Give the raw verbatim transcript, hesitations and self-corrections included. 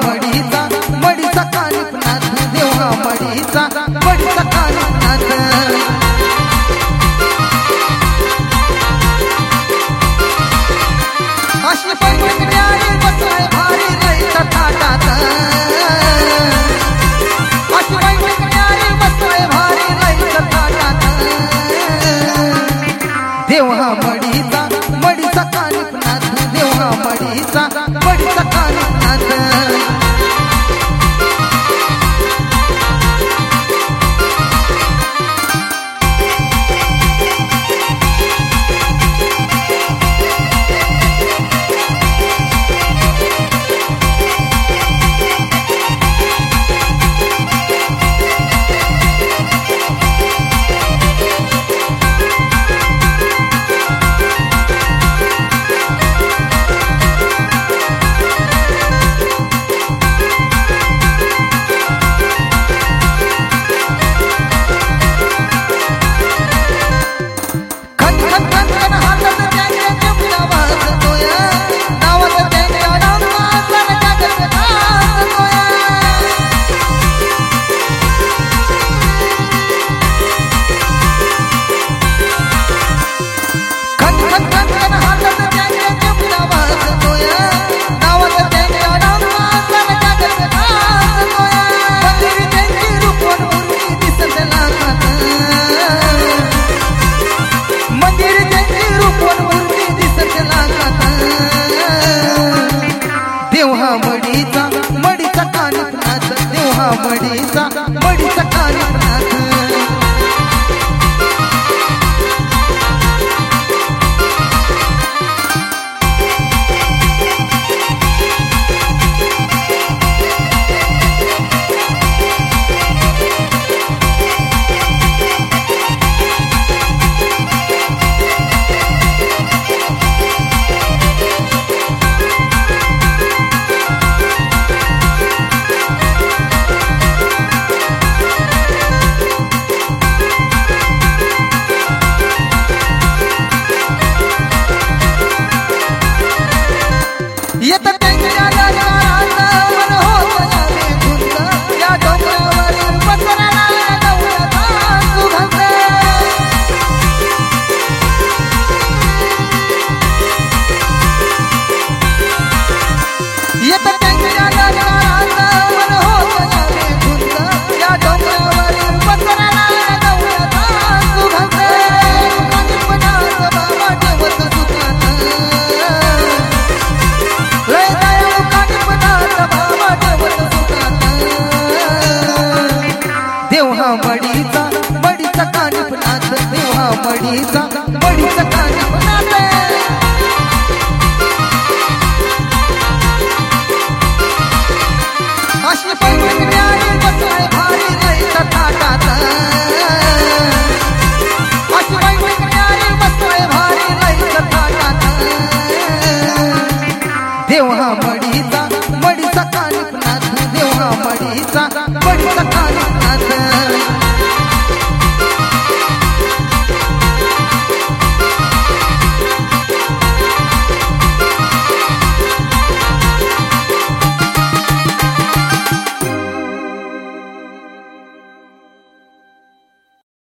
मडीचा मडीचा कानिपनाथ देवा मडीचा मडीचा कानिपनाथ अशी पंचक्रियारी बसलाय भारी लईच्या थाटात अशी पंचक्रियारी बसलाय भारी लईच्या थाटात देवा मडीचा मडीचा कानिपनाथ देवा मडीचा मडीचा कानिपनाथ मडीचा मडीचा कानिपनाथ देवा मडीचा मडीचा कानिपनाथ येत त्यांच्या दारात मन होत आले धुंद या डोंगरावरील पसरला गवळ्याचा सुगंध येत त्यांच्या दारात मन होत आले धुंद या डोंगरावरील पसरला गवळ्याचा सुगंध कानिपनाथ बाबा ठेवत सुखात देवा मडीचा मडीचा कानिपनाथ देवा मडीचा मडीचा कानिपनाथ अशी पंचक्रिया